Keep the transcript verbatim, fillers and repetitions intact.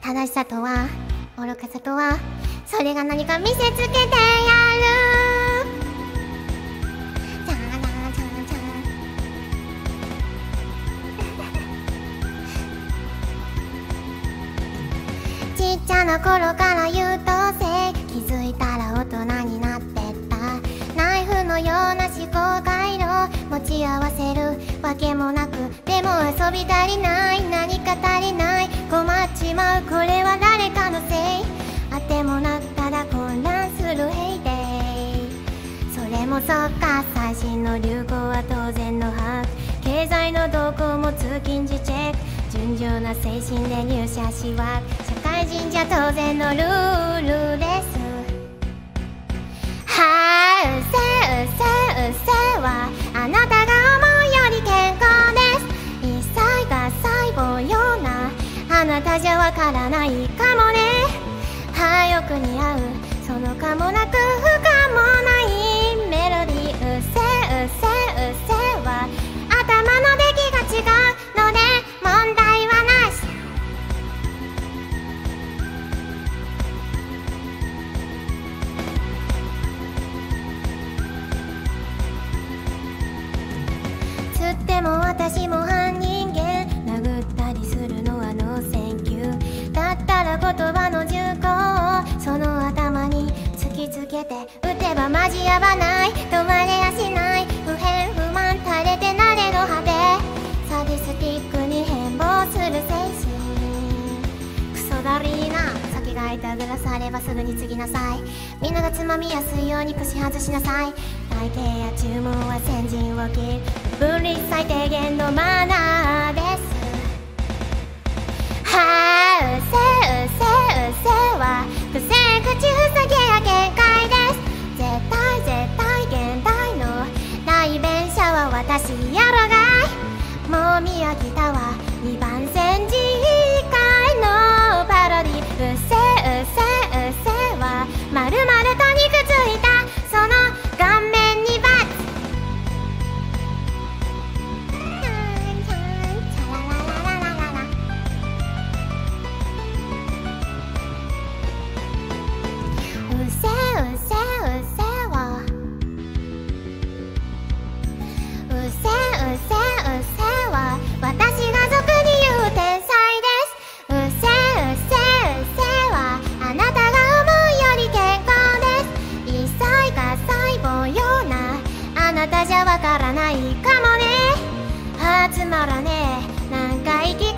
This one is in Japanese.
正しさとは愚かさとは、それが何か見せつけてやる。チャラチャラチャラちっちゃな頃から優等生、気づいたら大人になってった。ナイフのような思考回路持ち合わせるわけもなく、でも遊び足りない、何か足りない、困っちまう、これは誰かのせい。あてもなったら混乱するヘイデイ。それもそっか、最新の流行は当然の把握、経済の動向も通勤時チェック、純情な精神で入社しわく、社会人じゃ当然のルールです。はあ、うせうせうせはあなたが思うより健康です。一切が細胞ようなあなたじゃわからないかもね。はあ、よく似合うそのかもなく不可もないメロディー。うせうせうせは頭の出来が違うので問題はなし。つっても私も半人間、殴ったりするのはノーセンキュー。だったら言葉の重厚をその頭に突きつけて打てばマジやばない、止まれやしない、不平不満垂れて慣れの果て、サディスティックに変貌する精神。クソだりーな、酒が痛ぐらさればすぐに継ぎなさい。みんながつまみやすいように串外しなさい。体型や注文は先陣を切る、分離最低限のマナーです。はあ、うせうせうせは不正口塞ぎや限界です。絶対絶対現代の代弁者は私やろがい。もう見飽きたわにばん煎じ会のパロディ。うせうせうせはまるまると肉ついたその顔面にバツ。うせうせうせはうせうせうせは私が俗に言う天才です。うせうせうせはあなたが思うより健康です。一切が細胞ようなあなたじゃわからないかもね。はあ、つまらねえ、なんか息